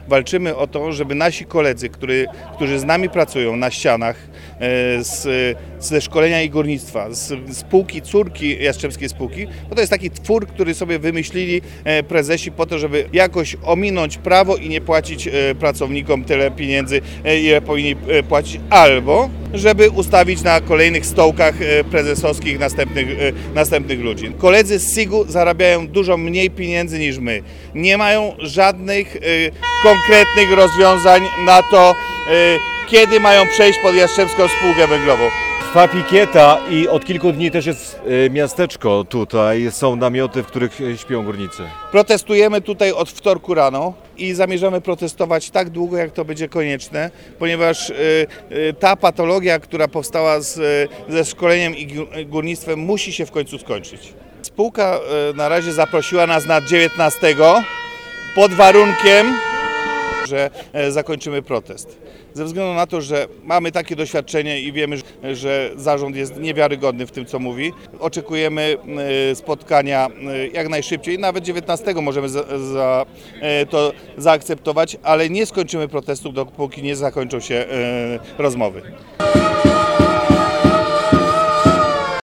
walczymy o to, żeby nasi koledzy, którzy z nami pracują na ścianach, ze szkolenia i górnictwa, z spółki, córki Jastrzębskiej Spółki, bo to jest taki twór, który sobie wymyślili prezesi po to, żeby jakoś ominąć prawo i nie płacić pracownikom tyle pieniędzy, ile powinni płacić, albo żeby ustawić na kolejnych stołkach prezesowskich następnych ludzi. Koledzy z SIG-u zarabiają dużo mniej pieniędzy niż my. Nie mają żadnych konkretnych rozwiązań na to, kiedy mają przejść pod Jastrzębską Spółkę Węglową. Trwa pikieta i od kilku dni też jest miasteczko tutaj. Są namioty, w których śpią górnicy. Protestujemy tutaj od wtorku rano i zamierzamy protestować tak długo, jak to będzie konieczne, ponieważ ta patologia, która powstała ze szkoleniem i górnictwem, musi się w końcu skończyć. Spółka na razie zaprosiła nas na 19 pod warunkiem, że zakończymy protest. Ze względu na to, że mamy takie doświadczenie i wiemy, że zarząd jest niewiarygodny w tym, co mówi, oczekujemy spotkania jak najszybciej. Nawet 19 możemy to zaakceptować, ale nie skończymy protestu, dopóki nie zakończą się rozmowy.